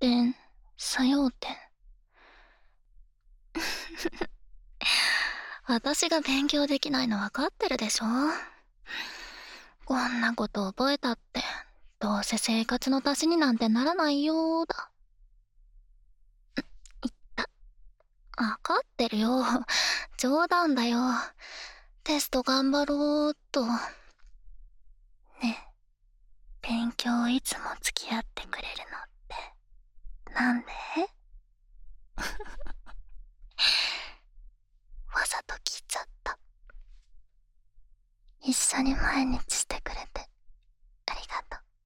点、作用点。私が勉強できないの分かってるでしょ。こんなこと覚えたって、どうせ生活の足しになんてならないよーだ。分かってるよ。冗談だよ。テスト頑張ろうっと。ねえ、勉強いつも付き合ってくれるのってなんで？わざと聞いちゃった。一緒に毎日して